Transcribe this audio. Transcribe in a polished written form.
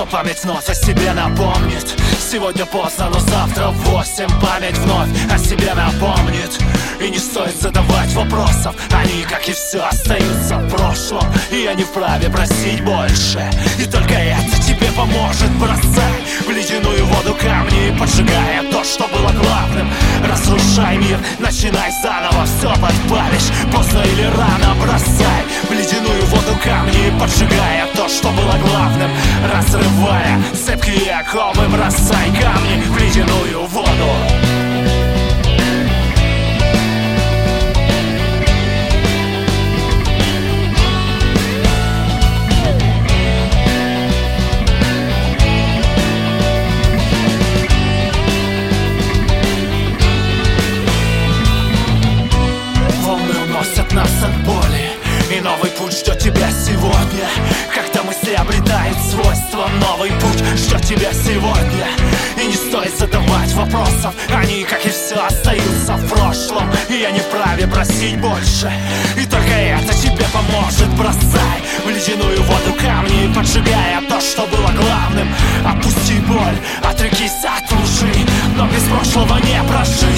Но память вновь о себе напомнит. Сегодня поздно, но завтра в 8 память вновь о себе напомнит. И не стоит задавать вопросов, они, как и все, остаются в прошлом. И я не вправе просить больше, и только это тебе поможет. Бросай в ледяную воду камни, поджигая то, что было главным. Разрушай мир, начинай заново, все подпалишь, поздно или рано. Бросай в ледяную воду камни, поджигая то, что было главным. Разрывая цепкие оковы, бросай камни в ледяную воду. Нас от боли, и новый путь ждет тебя сегодня. Когда мысли обретают свойства, новый путь ждет тебя сегодня. И не стоит задавать вопросов, они, как и все, остаются в прошлом. И я не вправе просить больше, и только это тебе поможет. Бросай в ледяную воду камни, поджигая то, что было главным. Отпусти боль, отрекись от лжи, но без прошлого не прожить.